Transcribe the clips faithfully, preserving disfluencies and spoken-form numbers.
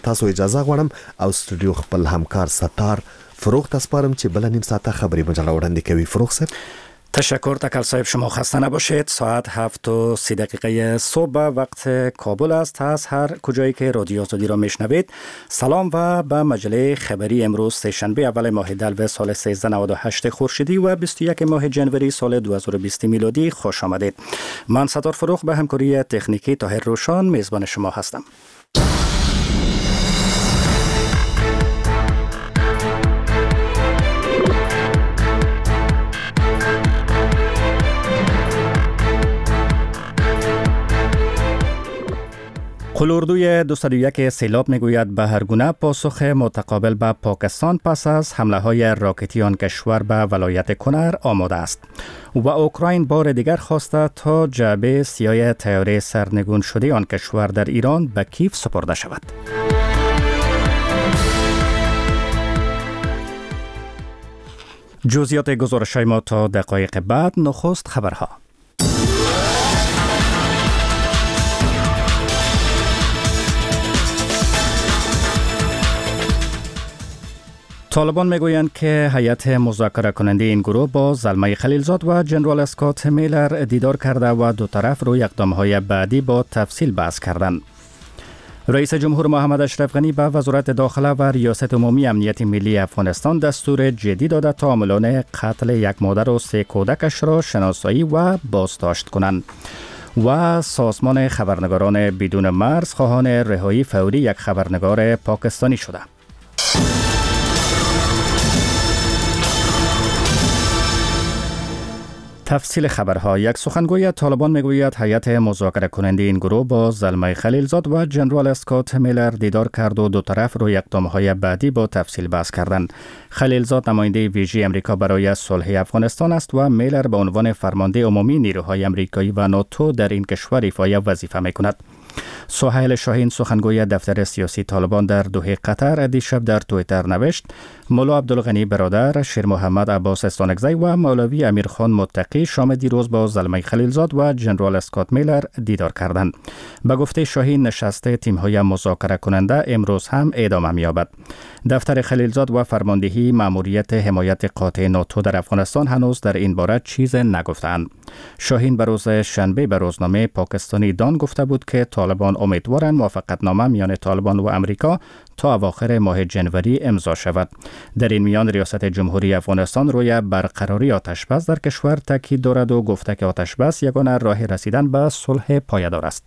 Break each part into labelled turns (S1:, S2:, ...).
S1: تاسو اجازه غواړم او استودیو خپل همکار ستار فروغ تسپارم چې بل نیم ساعته خبری مجله وړاندې کوي. فروغ صاحب
S2: تشکر. تکل صاحب شما خسته نباشید. ساعت هفت و سی دقیقه صبح وقت کابل است. از هر کجایی که رادیو آزادی را میشنوید سلام و به مجله خبری امروز سه‌شنبه اول ماه دلو سال سیزده نود و هشت خورشیدی و بیست و یک ماه جنوری سال دو هزار و بیست میلادی خوش آمدید. من ستار فروغ به همکاری تکنیکی طاهر روشان میزبان شما هستم. قلوردوی دویست و یک سیلاب میگوید به هر گونه پاسخ متقابل به پاکستان پس از حمله های راکتی آن کشور به ولایت کنر آماده است و اوکراین بار دیگر خواسته تا جعبه سیاه طیاره سرنگون شده آن کشور در ایران به کیف سپرده شود. جزئیات گزارش ما تا دقایق بعد. نخست خبرها. طالبان میگویند که هیئت مذاکره کننده این گروه با زلمه خلیلزاد و جنرال اسکات میلر دیدار کرده و دو طرف روی اقدام‌های بعدی با تفصیل بحث کردند. رئیس جمهور محمد اشرف غنی به وزارت داخله و ریاست عمومی امنیت ملی افغانستان دستور جدی داده تا عاملان قتل یک مادر و سه کودکش را شناسایی و بازداشت کنند. و سازمان خبرنگاران بدون مرز خواهان رهایی فوری یک خبرنگار پاکستانی شده. تفصیل خبرها. یک سخنگوی طالبان میگوید هیئت مذاکره کننده این گروه با زلمه خلیلزاد و جنرال اسکات میلر دیدار کرد و دو طرف روی اقدام‌های بعدی با تفصیل بحث کردند. خلیلزاد نماینده ویژه امریکا برای صلح افغانستان است و میلر به عنوان فرمانده عمومی نیروهای امریکایی و ناتو در این کشور ایفای وظیفه میکند. سهیل شاهین سخنگوی دفتر سیاسی طالبان در دوحه قطر دیشب در توییتر نوشت مولا عبدالغنی برادر، شیر محمد عباس استانکزی و مولوی امیرخان متقی شام دیروز با زلمه خلیلزاد و جنرال اسکات میلر دیدار کردند. به گفته شاهین نشست تیم‌های مذاکره کننده امروز هم ادامه می‌یابد. دفتر خلیلزاد و فرماندهی مأموریت حمایت قاطع ناتو در افغانستان هنوز در این باره چیز نگفتند. شاهین به روز شنبه به روزنامه پاکستانی دان گفته بود که طالبان امیدوارند موافقتنامه میان طالبان و امریکا تا اواخر ماه جنوری امضا شود. در این میان ریاست جمهوری افغانستان روی برقراری آتشبس در کشور تاکید دارد و گفته که آتشبس یگانه راه رسیدن به صلح پایدار است.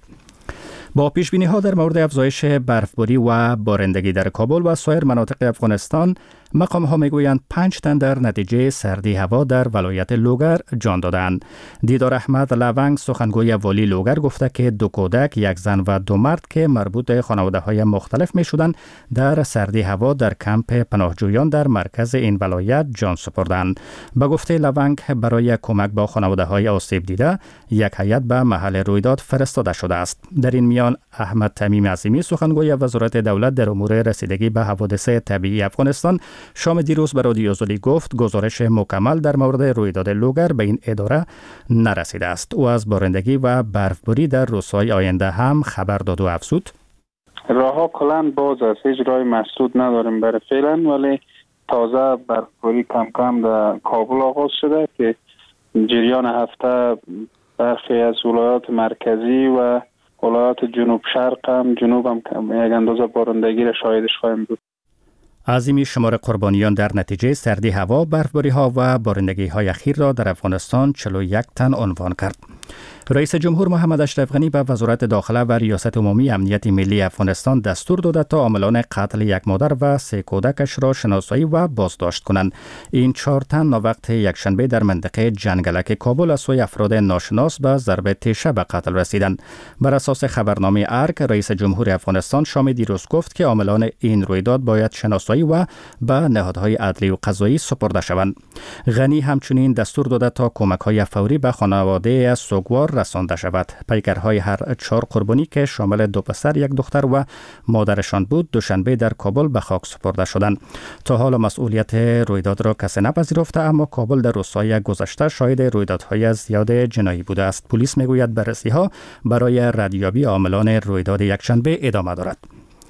S2: با پیشبینی ها در مورد افزایش برفباری و بارندگی در کابل و سایر مناطق افغانستان، مقام ها میگویند پنج تن در نتیجه سردی هوا در ولایت لوگر جان دادند. دیدار احمد لونگ سخنگوی والی لوگر گفته که دو کودک، یک زن و دو مرد که مربوط خانواده های مختلف می شدند در سردی هوا در کمپ پناهجویان در مرکز این ولایت جان سپردند. به گفته لونگ برای کمک با خانواده های آسیب دیده یک هیئت به محل رویداد فرستاده شده است. در این میان احمد تمیم عظیمی سخنگوی وزارت دولت در امور رسیدگی به حوادث طبیعی افغانستان شام دیروز به رادیو آزادی گفت گزارش مکمل در مورد رویداد لوگر به این اداره نرسیده است. او از بارندگی و برفباری در روزهای آینده هم خبر داد و افزود
S3: راهها کلاً باز است، هیچ راه مسدود نداریم برای فعلا، ولی تازه برفباری کم کم در کابل آغاز شده که جریان هفته برخی از ولایات مرکزی و ولایات جنوب شرق هم جنوب هم یک اندازه بارندگی را شاهدش خواهیم بود.
S2: عظیمی شمار قربانیان در نتیجه سردی هوا، برفباری ها و بارندگی های اخیر را در افغانستان چهل و یک تن عنوان کرد. رئیس جمهور محمد اشرف غنی به وزارت داخله و ریاست عمومی امنیت ملی افغانستان دستور داده تا عاملان قتل یک مادر و سه کودکش را شناسایی و بازداشت کنند. این چهار تن ناوقت یکشنبه در منطقه جنگلک کابل از سوی افراد ناشناس به ضرب تیشه به قتل رسیدند. بر اساس خبرنامه ارگ، رئیس جمهور افغانستان شام دیروز گفت که عاملان این رویداد باید شناسایی و به نهادهای عدلی و قضایی سپرده شوند. غنی همچنین دستور داده تا کمک‌های فوری به خانواده سوگوار رسانده شود. پیکرهای هر چهار قربانی که شامل دو پسر، یک دختر و مادرشان بود، دوشنبه در کابل به خاک سپرده شدند. تا حالا مسئولیت رویداد را کسی نپذیرفته، اما کابل در روزهای گذشته شاهد رویدادهای زیاد جنایی بوده است. پلیس میگوید بررسی‌ها برای ردیابی عاملان رویداد یکشنبه ادامه دارد.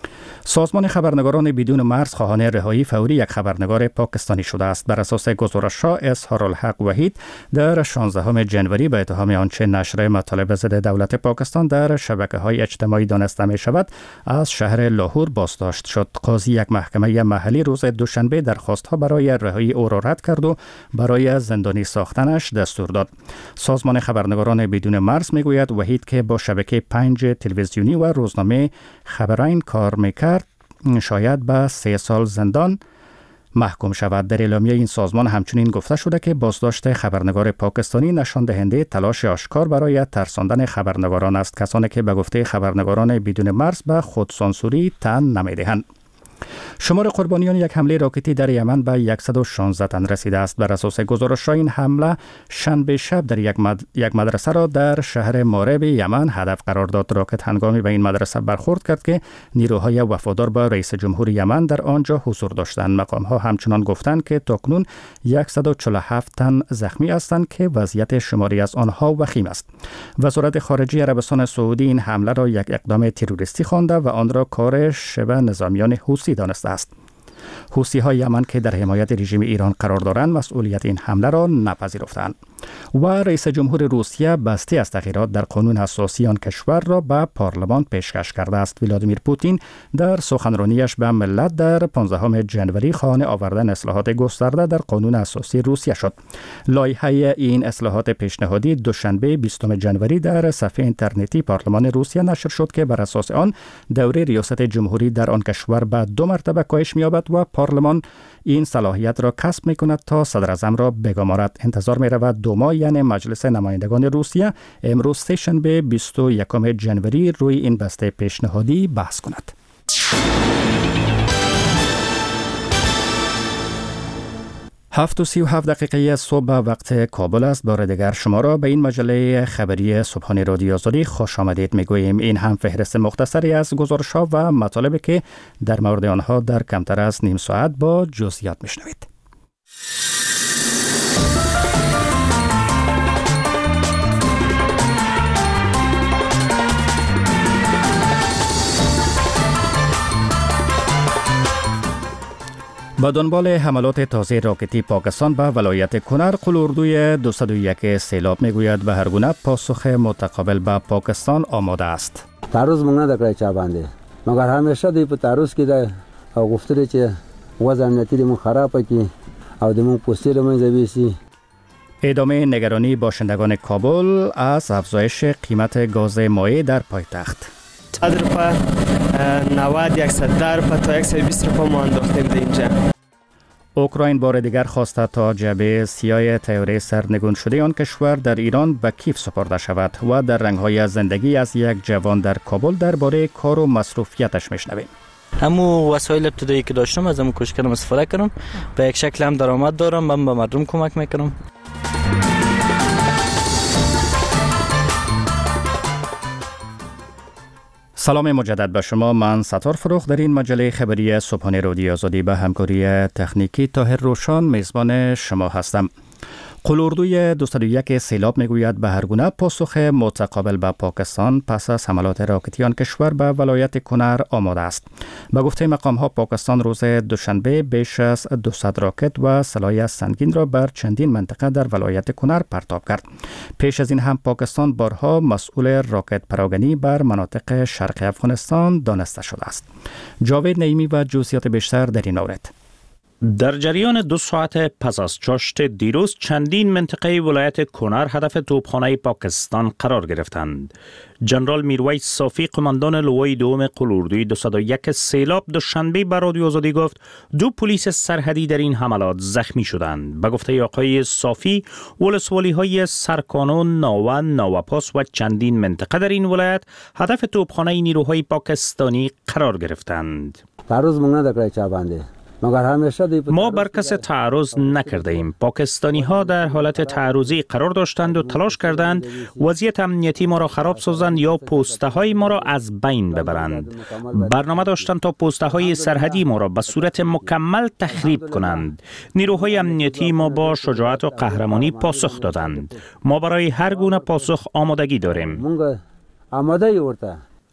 S2: سازمان خبرنگاران بدون مرز خواهان رهایی فوری یک خبرنگار پاکستانی شده است. بر اساس گزارش‌ها اظهارالحق وحید در شانزدهم ژانویه به اتهام آنچه نشر مطالب ضد دولت پاکستان در شبکه‌های اجتماعی دانسته می‌شود از شهر لاهور بازداشت شد. قاضی یک محکمه محلی روز دوشنبه درخواست‌ها برای رهایی او را رد کرد و برای زندانی ساختنش دستور داد. سازمان خبرنگاران بدون مرز میگوید وحید که با شبکه پنج تلویزیونی و روزنامه خبرین کار میکرد شاید به سه سال زندان محکوم شود. در اعلامیه این سازمان همچنین گفته شده که بازداشت خبرنگار پاکستانی نشان دهنده تلاش آشکار برای ترساندن خبرنگاران است، کسانی که به گفته خبرنگاران بدون مرز به خودسانسوری تن نمیدهند. شمار قربانیان یک حمله راکتی در یمن به صد و شانزده تن رسیده است. بر اساس گزارش‌ها این حمله شنبه شب در یک, مد... یک مدرسه را در شهر مارب یمن هدف قرار داد. راکت هنگامی به این مدرسه برخورد کرد که نیروهای وفادار به رئیس جمهور یمن در آنجا حضور داشتند. مقام‌ها همچنان گفتند که تاکنون صد و چهل و هفت تن زخمی هستند که وضعیت شماری از آنها وخیم است. وزارت خارجه عربستان سعودی این حمله را یک اقدام تروریستی خوانده و آن را کار شبه نظامیان حوثی دانسته است. حوثی های یمن که در حمایت رژیم ایران قرار دارند مسئولیت این حمله را نپذیرفتند. و رئیس جمهور روسیه بسته از تغییرات در قانون اساسی آن کشور را به پارلمان پیشکش کرده است. ولادیمیر پوتین در سخنرانیش به ملت در پانزدهم ژانویه خواهان آوردن اصلاحات گسترده در قانون اساسی روسیه شد. لایحه این اصلاحات پیشنهادی دوشنبه بیستم ژانویه در صفحه اینترنتی پارلمان روسیه نشر شد که بر اساس آن دوره ریاست جمهوری در آن کشور به دو مرتبه کاهش می‌یابد و پارلمان این صلاحیت را کسب می‌کند تا صدر اعظم را بگمارد. انتظار می‌رود دو ماه یعنی مجلس نمایندگان روسیه امروز سه‌شنبه بیست و یکم ژانویه روی این بسته پیشنهادی بحث کند. هفت و سی و هفت دقیقه صبح وقت کابل است. بار دیگر شما را به این مجله خبری صبحانه رادیو آزادی خوش آمدید میگوییم. این هم فهرست مختصری از گزارش‌ها و مطالبی که در مورد آنها در کمتر از نیم ساعت با جزئیات میشنوید. با دنبال حملات تازه راکتی پاکستان به ولایت کنر، قلوردوی دویست و یک سیلاب میگوید به هر گونه پاسخ متقابل به پاکستان آماده است.
S4: تعرض مونږ نه دکړای چا باندې مگر همیشه دی په تعرض کې ده او غوښتل چې وضع امنیتي مون خراب کی او د مون پوسټ مون زویسی.
S2: ادامه نگرانی باشندگان کابل از افزایش قیمت گاز مایع در پایتخت.
S5: صد روپه نود صد روپه تا صد و بیست روپه ما انداختیم در اینجا.
S2: اوکراین بار دیگر خواسته تا جبهه سیاه طیاره سرنگون شده آن کشور در ایران به کیف سپرده شود و در رنگ‌های زندگی از یک جوان در کابل درباره کار و مصروفیتش میشنویم.
S6: همو وسایل ابتدایی که داشتم از همو کوشش کردم استفاده کنم. به یک شکل هم درآمد دارم، من به مردم کمک میکنم.
S2: سلام مجدد به شما. من ستار فروخ در این مجله خبری صبحانه رادیو آزادی به همکاری تکنیکی طاهر روشان میزبان شما هستم. قلوردوی دویست و یک سیلاب میگوید به هر گونه پاسخ متقابل به پاکستان پس از حملات راکتی آن کشور به ولایت کنر آماده است. به گفته مقام ها پاکستان روز دوشنبه بیش از دویست راکت و سلاح سنگین را بر چندین منطقه در ولایت کنر پرتاب کرد. پیش از این هم پاکستان بارها مسئول راکت پراگنی بر مناطق شرق افغانستان دانسته شده است. جاوید نعیمی و جزئیات بیشتر در این مورد.
S7: در جریان دو ساعت پس از چاشت دیروز چندین منطقه ولایت کنر هدف توپخانه پاکستان قرار گرفتند. جنرال میرویس صافی قماندان لوای دوم قلوردوی دویست و یک سیلاب دوشنبه به رادیو آزادی گفت دو پلیس سرحدی در این حملات زخمی شدند. به گفته آقای صافی ولسوالی های سرکانون، ناون، ناوپاس و چندین منطقه در این ولایت هدف توپخانه نیروهای پاکستانی قرار گرفتند.
S4: تعرض مونږ نه دکړای چا باندې
S7: ما بر کس تعرض نکرده ایم. پاکستانی ها در حالت تعرضی قرار داشتند و تلاش کردند وضعیت امنیتی ما را خراب سازند یا پسته های ما را از بین ببرند. برنامه داشتند تا پسته های سرحدی ما را به صورت مکمل تخریب کنند. نیروهای امنیتی ما با شجاعت و قهرمانی پاسخ دادند. ما برای هر گونه پاسخ آمادگی داریم.
S4: آماده ورته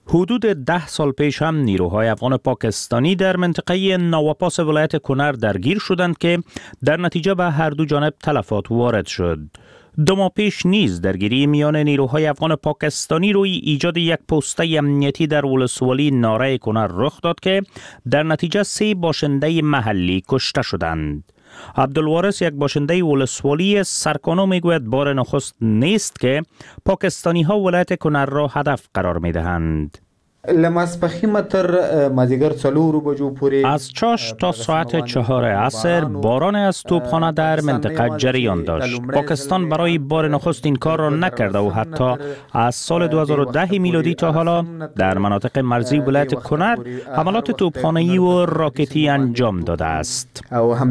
S7: حدود ده سال پیش هم نیروهای افغان پاکستانی در منطقه نواپاس ولایت کنر درگیر شدند که در نتیجه به هر دو جانب تلفات وارد شد. دو ماه پیش نیز درگیری میان نیروهای افغان پاکستانی روی ایجاد یک پسته امنیتی در ولسوالی ناره کنر رخ داد که در نتیجه سه باشنده محلی کشته شدند. عبدالوارث، یک باشنده ولسوالی سرکانو، میگوید بار نخست نیست که پاکستانی ها ولایت کنر را هدف قرار می دهند. از چاش تا ساعت چهار عصر باران از توپخانه در منطقه جریان داشت. پاکستان برای بار نخست این کار را نکرده و حتی از سال دو هزار و ده میلادی تا حالا در مناطق مرزی ولایت کنر حملات توپخانه‌ای و راکتی انجام داده است.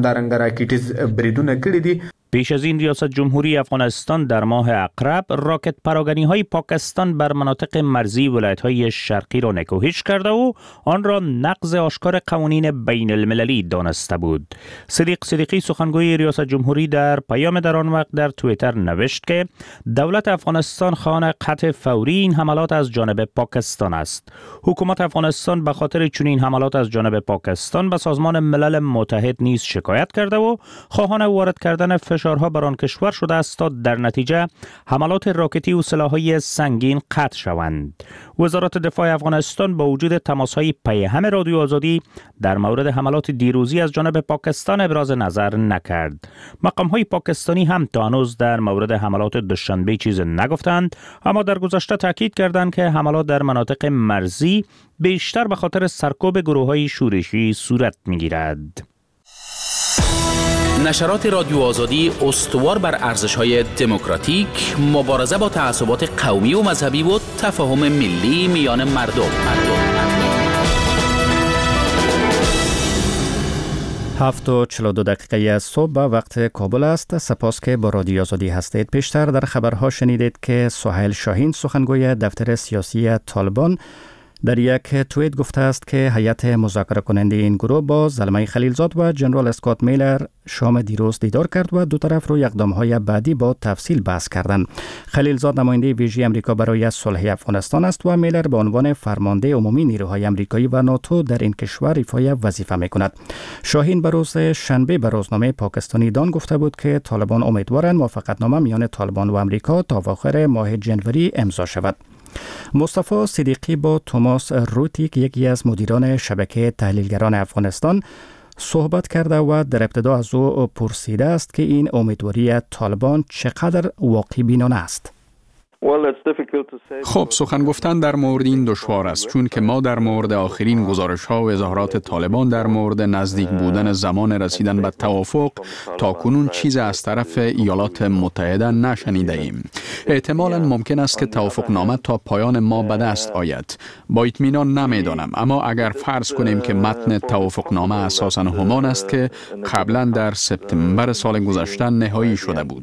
S7: پیش از این ریاست جمهوری افغانستان در ماه اقرب راکت پراگنی های پاکستان بر مناطق مرزی ولایت های شرقی را نکوهش کرده و آن را نقض آشکار قوانین بین المللی دانسته بود. صدیق صدیقی، سخنگوی ریاست جمهوری، در پیام در آن وقت در توییتر نوشت که دولت افغانستان خواهان قطع فوری این حملات از جانب پاکستان است. حکومت افغانستان به خاطر چنین حملات از جانب پاکستان به سازمان ملل متحد نیز شکایت کرده و خواهان وارد کردن فشارها بر آن کشور شده است تا در نتیجه حملات راکتی و سلاح‌های سنگین قطع شوند. وزارت دفاع افغانستان با وجود تماس‌های پیهم رادیو آزادی در مورد حملات دیروزی از جانب پاکستان ابراز نظر نکرد. مقام‌های پاکستانی هم تا هنوز در مورد حملات دوشنبه چیز نگفتند، اما در گذشته تاکید کردند که حملات در مناطق مرزی بیشتر به خاطر سرکوب گروه‌های شورشی صورت می‌گیرد.
S8: نشرات رادیو آزادی استوار بر ارزش‌های دموکراتیک، مبارزه با تعصبات قومی و مذهبی و تفاهم ملی میان مردم.
S2: هفت و چهل و دو دقیقه از صبح به وقت کابل است. سپاس که با رادیو آزادی هستید. پیشتر در خبرها شنیدید که سهیل شاهین، سخنگوی دفتر سیاسی طالبان، در یک توییت گفته است که هیئت مذاکره کننده این گروه با زلمه خلیلزاد و جنرال اسکات میلر شام دیروز دیدار کرد و دو طرف روی اقدام‌های بعدی با تفصیل بحث کردند. خلیلزاد نماینده ویژه آمریکا برای صلح افغانستان است و میلر به عنوان فرمانده عمومی نیروهای آمریکایی و ناتو در این کشور ایفای وظیفه می‌کند. شاهین به روز شنبه به روزنامه پاکستانی دان گفته بود که طالبان امیدوارند موافقتنامه میان طالبان و آمریکا تا آخر ماه جنوری امضا شود. مصطفی صدیقی با توماس روتی که یکی از مدیران شبکه تحلیلگران افغانستان صحبت کرده و در ابتدا از او پرسیده است که این امیدواری طالبان چقدر واقع بینانه است.
S9: خب، سخن گفتن در مورد این دشوار است، چون که ما در مورد آخرین گزارش ها و اظهارات طالبان در مورد نزدیک بودن زمان رسیدن به توافق تا کنون چیز از طرف ایالات متحده نشنیده ایم. احتمالاً ممکن است که توافق نامه تا پایان ما به دست آید. با اطمینان نمیدانم، اما اگر فرض کنیم که متن توافق نامه اساساً همان است که قبلا در سپتامبر سال گذشته نهایی شده بود.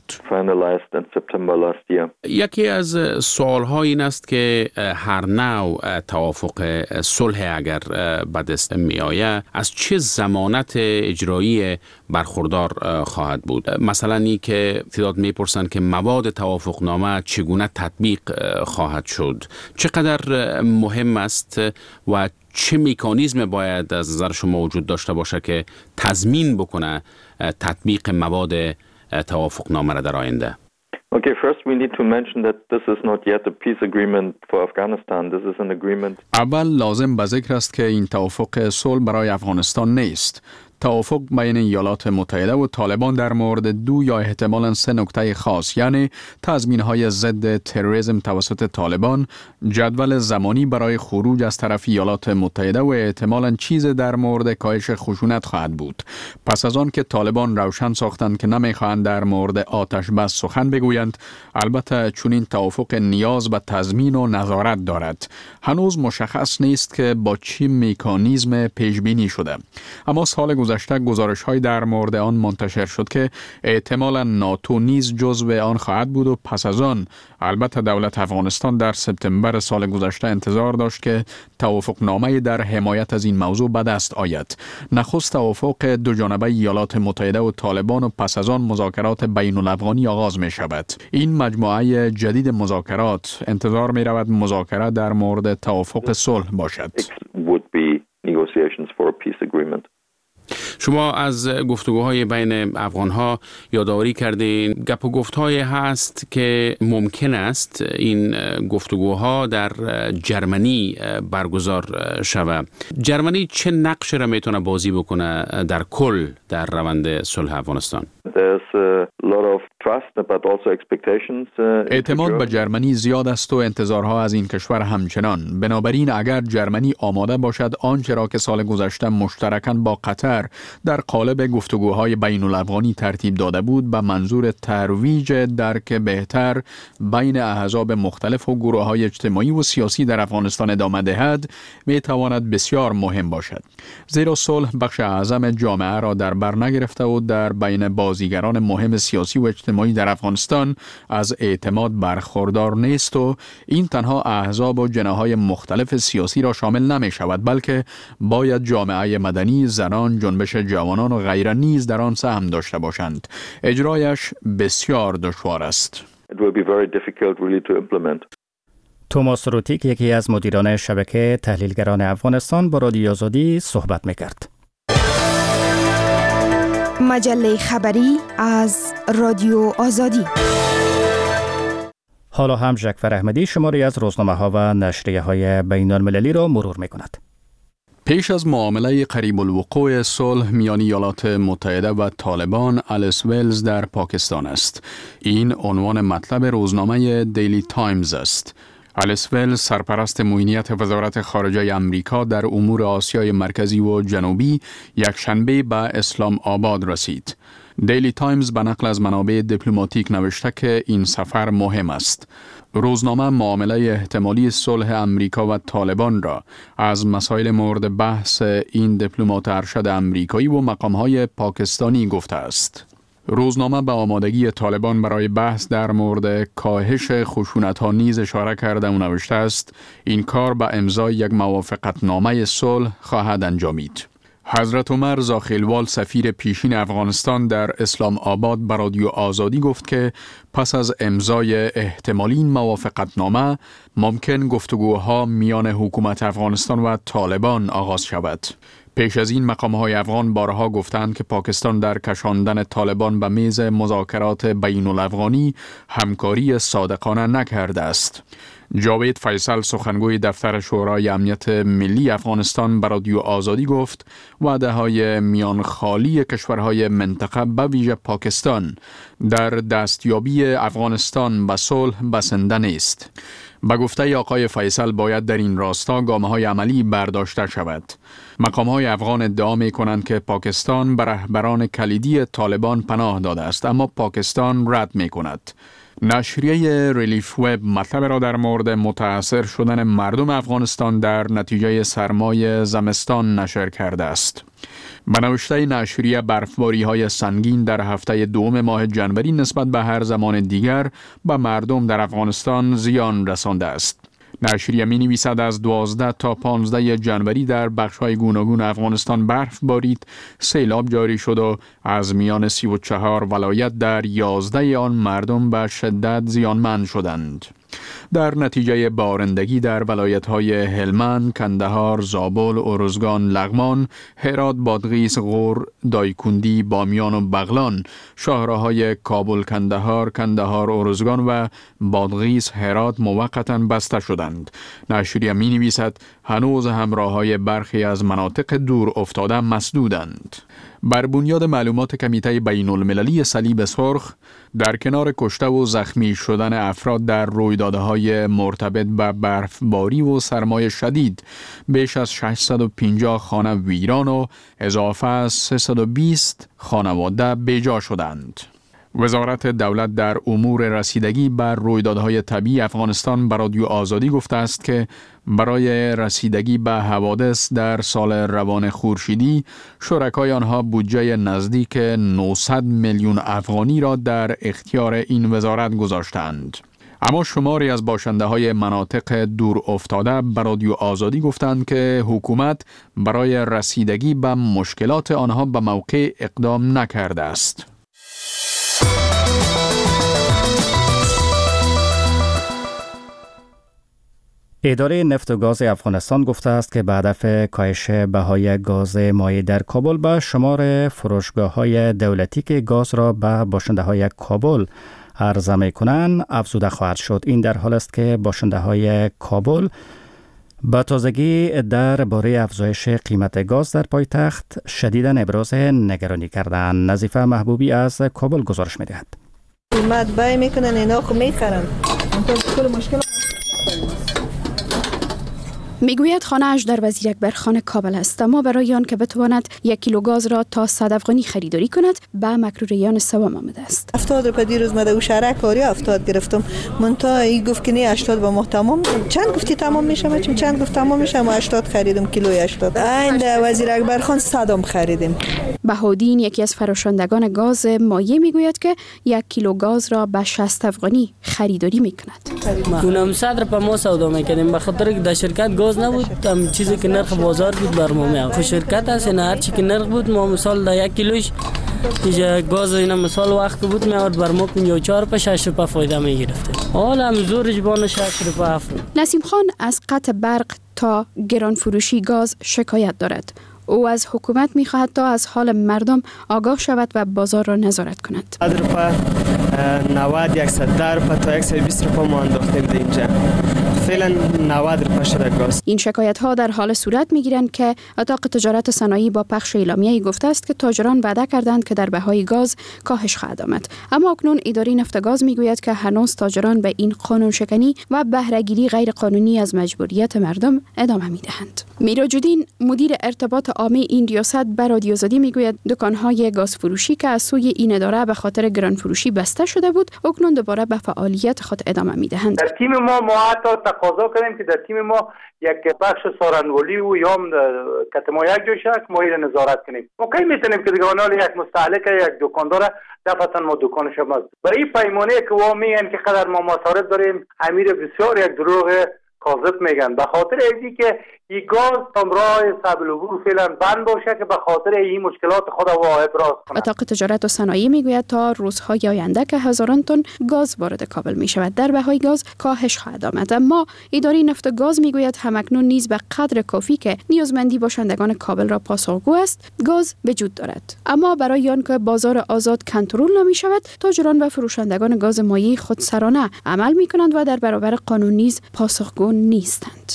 S10: یکی از سوال ها این است که هر نوع توافق صلح اگر به دست می آید از چه ضمانت اجرایی برخوردار خواهد بود؟ مثلا این که تعداد می پرسند که مواد توافق نامه چگونه تطبیق خواهد شد، چقدر مهم است و چه مکانیزم باید از نظر شما وجود داشته باشه که تضمین بکنه تطبیق مواد توافق نامه را در آینده؟
S11: Okay, first we need to mention that this is not yet a peace agreement for Afghanistan. This is an agreement.
S9: اول لازم به ذکر است که این توافق صلح برای افغانستان نیست. توافق بین ایالات متحده و طالبان در مورد دو یا احتمالاً سه نکته خاص، یعنی تضمین‌های ضد تروریسم توسط طالبان، جدول زمانی برای خروج از طرف ایالات متحده و احتمالاً چیز در مورد کاهش خشونت خواهد بود. پس از آن که طالبان روشن ساختند که نمی‌خواهند در مورد آتش بس سخن بگویند، البته چون این توافق نیاز به تضمین و نظارت دارد. هنوز مشخص نیست که با چه مکانیزم پیش بینی شده. اما سال گذشته گزارش‌های در مورد آن منتشر شد که احتمالاً ناتو نیز جزو آن خواهد بود و پس از آن البته دولت افغانستان در سپتامبر سال گذشته انتظار داشت که توافقنامه در حمایت از این موضوع به دست آید. نخست توافق دو جانبه ایالات متحده و طالبان و پس از آن مذاکرات بین الافغانی آغاز می شود. این مجموعه جدید مذاکرات انتظار می رود مذاکره در مورد توافق صلح باشد.
S10: شما از گفتگوهای بین افغانها یادآوری کردین. گپ و گفت‌های هست که ممکن است این گفتگوها در جرمنی برگزار شود. جرمنی چه نقشی را میتونه بازی بکنه در کل در روند صلح افغانستان؟
S9: اعتماد به جرمنی زیاد است و انتظارها از این کشور همچنان. بنابراین اگر جرمنی آماده باشد آنچه را که سال گذشته مشترکاً با قطر در قالب گفتگوهای بین الافغانی ترتیب داده بود به منظور ترویج درک بهتر بین احزاب مختلف و گروه‌های اجتماعی و سیاسی در افغانستان ادامه دهد می تواند بسیار مهم باشد. زیرا صلح بخش اعظم جامعه را در بر نگرفته و در بین بازیگران مهم سیاسی و اجتماعی در افغانستان از اعتماد برخوردار نیست و این تنها احزاب و جناح‌های مختلف سیاسی را شامل نمی شود بلکه باید جامعه مدنی، زنان، جنبش جوانان و غیره نیز در آن سهم داشته باشند. اجرایش بسیار دشوار است.
S11: It will be very difficult really to implement.
S2: توماس روتیک یکی از مدیران شبکه تحلیلگران افغانستان با رادیو آزادی صحبت می‌کرد.
S12: مجله خبری از رادیو آزادی.
S2: حالا هم ژکفر احمدی شماری از روزنامه‌ها و نشریه‌های بین‌المللی را مرور می‌کند.
S9: پیش از معامله قریب الوقوع صلح میان ایالات متحده و طالبان، الیس ویلز در پاکستان است. این عنوان مطلب روزنامه دیلی تایمز است. الیس ویلز سرپرست معینیت وزارت خارجه امریکا در امور آسیای مرکزی و جنوبی یکشنبه به اسلام آباد رسید. دیلی تایمز به نقل از منابع دیپلماتیک نوشته که این سفر مهم است. روزنامه معامله احتمالی صلح امریکا و طالبان را از مسائل مورد بحث این دیپلمات ارشد امریکایی و مقام‌های پاکستانی گفته است. روزنامه به آمادگی طالبان برای بحث در مورد کاهش خشونت‌ها نیز اشاره کرده و نوشته است این کار به امضای یک موافقتنامه صلح خواهد انجامید. حضرت عمر زاخیلوال سفیر پیشین افغانستان در اسلام آباد به رادیو آزادی گفت که پس از امضای احتمالی این موافقتنامه ممکن گفتگوها میان حکومت افغانستان و طالبان آغاز شود. پیش از این مقام‌های افغان بارها گفتند که پاکستان در کشاندن طالبان به میز مذاکرات بین الافغانی همکاری صادقانه نکرده است. جاوید فیصل سخنگوی دفتر شورای امنیت ملی افغانستان به رادیو آزادی گفت وعده‌های میان خالی کشورهای منطقه به ویژه پاکستان در دستیابی افغانستان به صلح بسنده نیست. به گفته آقای فیصل باید در این راستا گامه‌های عملی برداشته شود. مقام‌های افغان ادعا می‌کنند که پاکستان به رهبران کلیدی طالبان پناه داده است اما پاکستان رد می‌کند. نشریه ریلیف وب مطلب را در مورد متاثر شدن مردم افغانستان در نتیجه سرمای زمستان نشر کرده است. به نوشته نشریه برفباری‌های سنگین در هفته دوم ماه جنوری نسبت به هر زمان دیگر به مردم در افغانستان زیان رسانده است. نشریه می نویسد از دوازده تا پانزده جنوری در بخش‌های گوناگون افغانستان برف بارید، سیلاب جاری شد و از میان سی و چهار ولایت در یازده آن مردم به شدت زیانمند شدند. در نتیجه بارندگی در ولایت‌های هلمند، کندهار، زابل، ارزگان، لغمان، هرات، بادغیس، غور، دایکندی، بامیان و بغلان، شاهراهای کابل، کندهار، کندهار، ارزگان و بادغیس، هرات موقتاً بسته شدند. نشریه می‌نویسد هنوز همراه‌های برخی از مناطق دور افتاده مسدودند. بر بنیاد معلومات کمیته بین المللی صلیب سرخ، در کنار کشته و زخمی شدن افراد در رویدادهای مرتبط به برفباری و سرمای شدید، بیش از ششصد و پنجاه خانه ویران و اضافه از سیصد و بیست خانواده بیجا شدند. وزارت دولت در امور رسیدگی بر رویدادهای طبیعی افغانستان به رادیو آزادی گفته است که برای رسیدگی به حوادث در سال روان خورشیدی شرکای آنها بودجه نزدیک نهصد میلیون افغانی را در اختیار این وزارت گذاشتند. اما شماری از باشنده های مناطق دور افتاده به رادیو آزادی گفتند که حکومت برای رسیدگی به مشکلات آنها به موقع اقدام نکرده است.
S2: اداره نفت و گاز افغانستان گفته است که به هدف کاهش بهای گاز مایع در کابل به شمار فروشگاه‌های دولتی که گاز را به باشنده‌های کابل عرضه می‌کنند افزوده خواهد شد. این در حال است که باشنده‌های کابل با تازگی در باره افزایش قیمت گاز در پایتخت شدیداً ابراز نگرانی کردند. نظیفه محبوبی از کابل گزارش می‌دهد.
S13: قیمت بای میکنن اینا خو میخرن. کل مشکل
S14: میگوید خانه اش در وزیر اکبر خان کابل است، اما برای آن که بتواند یک کیلو گاز را تا صد افغانی خریداری کند به مکروریان سوم آمده است.
S13: هفتاد روپیه دیروز مده و شهرک کاری هفتاد گرفتم. من تا ای گفت که نه هشتاد با ما تمام. چند گفتی تمام میشه؟ ما چند گفت تمام میشه؟ ما هشتاد خریدم کیلو هشتاد. عین وزیر اکبر خان صدام خریدیم.
S14: بهادین یکی از فروشندگان گاز مایع میگوید که یک کیلو گاز را به شصت افغانی خریداری میکند.
S15: اونم صد روپیه ما سودا میکردیم به خاطر که در شرکت گاز نبود، هم چیزی که نرخ بازار بود بر ما میاد. خو شرکت است نه، هر چی که نرخ بود ما مثال در یک کیلوش دیگه گاز اینا مثال وقت بود میاد بر ما پنجاه و چهار روپیه شصت روپیه فایده میگرفت. حالا هم زور جبان شصت روپیه هفت.
S14: نسیم خان از قطع برق تا گران فروشی گاز شکایت دارد. او از حکومت می‌خواهد تا از حال مردم آگاه شود و بازار را نظارت کند.
S5: صد روپیه نود صد روپیه تا صد و بیست روپیه ما انداختیم در اینجا. فعلا نود روپیه شده گاز.
S14: این شکایت ها در حال صورت میگیرند که اتاق تجارت و صنایع با پخش اعلامیه‌ای گفته است که تاجران وعده کردند که در بهای گاز کاهش خواهد آمد، اما اکنون اداره نفت و گاز میگوید که هنوز تاجران به این قانون شکنی و بهره‌گیری غیر قانونی از مجبوریت مردم ادامه میدهند. میراجدین مدیر ارتباط عامه این ریاست به رادیو آزادی میگوید دکان‌های گاز فروشی که از سوی این اداره به خاطر گران فروشی بسته شده بود اکنون دوباره به فعالیت خود ادامه میدهند.
S16: در تیم ما ما حتی تقاضا کردیم که در تیم ما یک بخش سارنولی و یا کتما یک جای شک ما این نظارت کنیم. ما کی میتونیم که دیگه یک مستهلک یک دکاندار دفعتا ما دکانش ما برای پیمانه که وا میگن که قدر ما مصارف داریم امیر بسیار یک دروغ کاذب میگن به خاطر اینی که این گاز تمرای سبل عبور فعلا بند باشه که به خاطر این مشکلات خود و ابراز کنه.
S14: اتاق تجارت و صنایع میگوید تا روزهای آینده که هزاران تن گاز وارد کابل میشود در بهای گاز کاهش خواهد آمد، اما اداره نفت و گاز میگوید همکنون نیز به قدر کافی که نیازمندی باشندگان کابل را پاسخگو است گاز وجود دارد، اما برای آنکه بازار آزاد کنترل نمیشود تاجران و فروشندگان گاز مایع خودسرانه عمل میکنند و در برابر قانون نیز پاسخگو نیستند.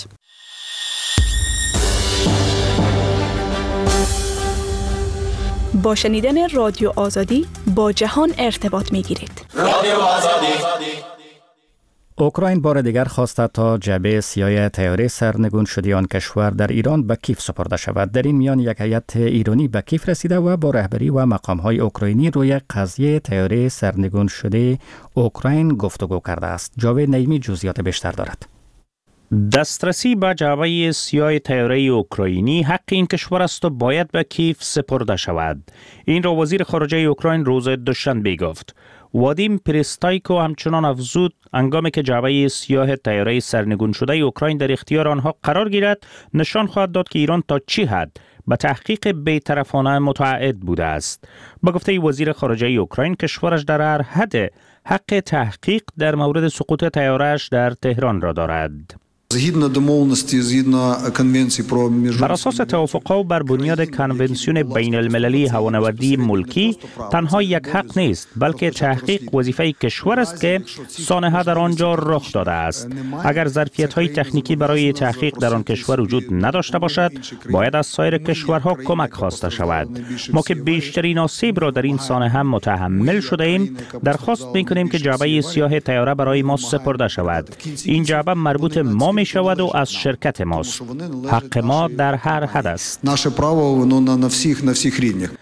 S17: با شنیدن رادیو آزادی با جهان ارتباط می‌گیرید. رادیو آزادی.
S2: اوکراین بار دیگر خواسته تا جبهه سیاه طیاره سرنگون شده آن کشور در ایران به کیف سپرده شود. در این میان یک هیئت ایرانی به کیف رسیده و با رهبری و مقام‌های اوکراینی روی قضیه طیاره سرنگون شده اوکراین گفتگو کرده است. جاوید نعیمی جزئیات بیشتر دارد.
S7: دسترسی به جعبه سیاه طیاره اوکراینی حق این کشور است و باید به کیف سپرده شود. این را وزیر خارجه اوکراین روز دوشنبه گفت. وادیم پریستایکو همچنان افزود هنگامی که جعبه سیاه طیاره سرنگون شده اوکراین در اختیار آنها قرار گیرد نشان خواهد داد که ایران تا چه حد به تحقیق بی‌طرفانه متعهد بوده است. با گفته وزیر خارجه اوکراین کشورش در هر حد حق تحقیق در مورد سقوط طیاره‌اش در تهران را دارد. بر اساس توافق‌ها و بر بنیاد کنونسیون بین المللی هوانوردی ملکی تنها یک حق نیست بلکه تحقیق وظیفه کشور است که سانحه در آنجا رخ داده است. اگر ظرفیت‌های تکنیکی برای تحقیق در آن کشور وجود نداشته باشد باید از سایر کشورها کمک خواسته شود. ما که بیشترین آسیب را در این سانحه متحمل شده ایم درخواست می‌کنیم که جعبه سیاه طیاره برای ما سپرده شود. این جعبه مربوط ما می شود و از شرکت ماست. حق ما در هر حد است.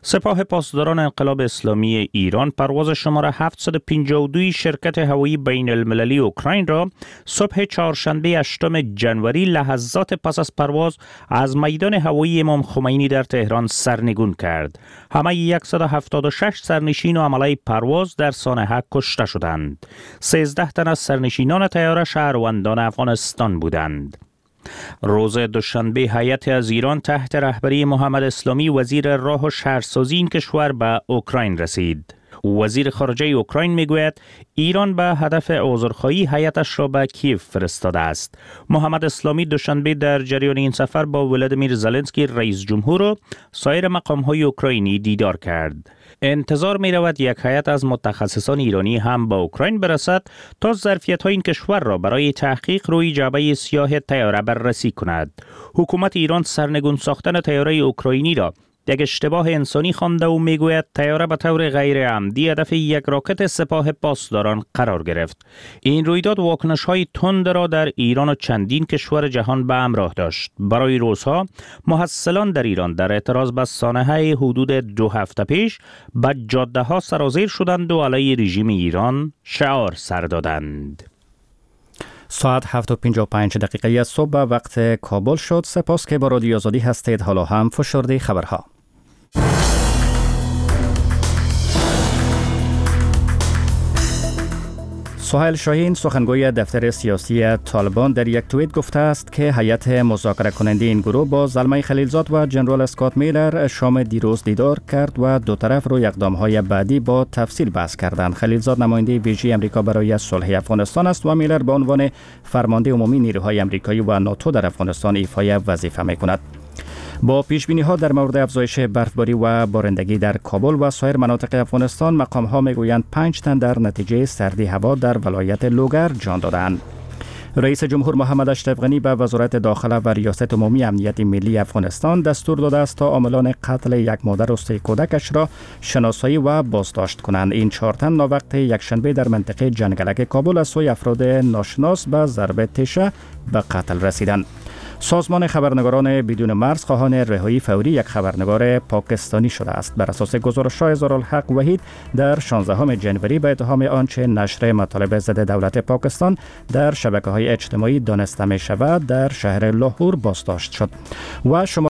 S7: سپاه پاسداران انقلاب اسلامی ایران پرواز شماره هفتصد و پنجاه و دو شرکت هوایی بین المللی اوکراین را صبح چهارشنبه هشتم جنوری لحظات پس از پرواز از میدان هوایی امام خمینی در تهران سرنگون کرد. همه صد و هفتاد و شش سرنشین و عمله پرواز در سانحه کشته شدند. سیزده تن از سرنشینان طیاره شهروندان افغانستان بودند. روز دوشنبه هیئت از ایران تحت رهبری محمد اسلامی وزیر راه و شهرسازی این کشور به اوکراین رسید. وزیر خارجه اوکراین میگوید ایران به هدف عذرخواهی هیئتش را به کیف فرستاده است. محمد اسلامی دوشنبه در جریان این سفر با ولادیمیر زلنسکی رئیس جمهور و سایر مقام‌های اوکراینی دیدار کرد. انتظار می رود یک هیئت از متخصصان ایرانی هم به اوکراین برسد تا ظرفیت‌های این کشور را برای تحقیق روی جعبه سیاه طیاره بررسی کند. حکومت ایران سرنگون ساختن طیاره اوکراینی را یک اشتباه انسانی خوانده و میگوید طیاره به طور غیر عمدی هدف یک راکت سپاه پاسداران قرار گرفت. این رویداد واکنش‌های تند را در ایران و چندین کشور جهان به همراه داشت. برای روزها محصلان در ایران در اعتراض به سانحه حدود دو هفته پیش به جاده‌ها سرازیر شدند و علیه رژیم ایران شعار سر دادند.
S2: ساعت هفت و پنجاه و پنج دقیقه صبح وقت کابل شد. سپاس که با رادیو آزادی هستید. حالا هم فشرده خبرها. سهیل شاهین سخنگوی دفتر سیاسی طالبان در یک توییت گفته است که هیئت مذاکره کننده این گروه با زلمه خلیلزاد و جنرال اسکات میلر شام دیروز دیدار کرد و دو طرف روی اقدام‌های بعدی با تفصیل بحث کردند. خلیلزاد نماینده ویژه آمریکا برای صلح افغانستان است و میلر به عنوان فرمانده عمومی نیروهای آمریکایی و ناتو در افغانستان ایفای وظیفه می‌کند. با پیش‌بینی‌ها در مورد افزایش برفباری و بارندگی در کابل و سایر مناطق افغانستان، مقام‌ها می‌گویند پنج تن در نتیجه سردی هوا در ولایت لوگر جان دادند. رئیس جمهور محمد اشرف غنی به وزارت داخله و ریاست عمومی امنیت ملی افغانستان دستور داده است تا عاملان قتل یک مادر و سه کودکش را شناسایی و بازداشت کنند. این چهار تن ناوقت یکشنبه در منطقه جنگلک کابل از سوی افراد ناشناس به ضرب تیشه به قتل رسیدند. سازمان خبرنگاران بدون مرز خواهان رهایی فوری یک خبرنگار پاکستانی شده است. بر اساس گزارش‌های هزارالحق وحید در شانزدهم جنوری به اتهام آنچه نشر مطالب ضد دولت پاکستان در شبکه‌های اجتماعی دانسته می شود در شهر لاهور بازداشت شد و شما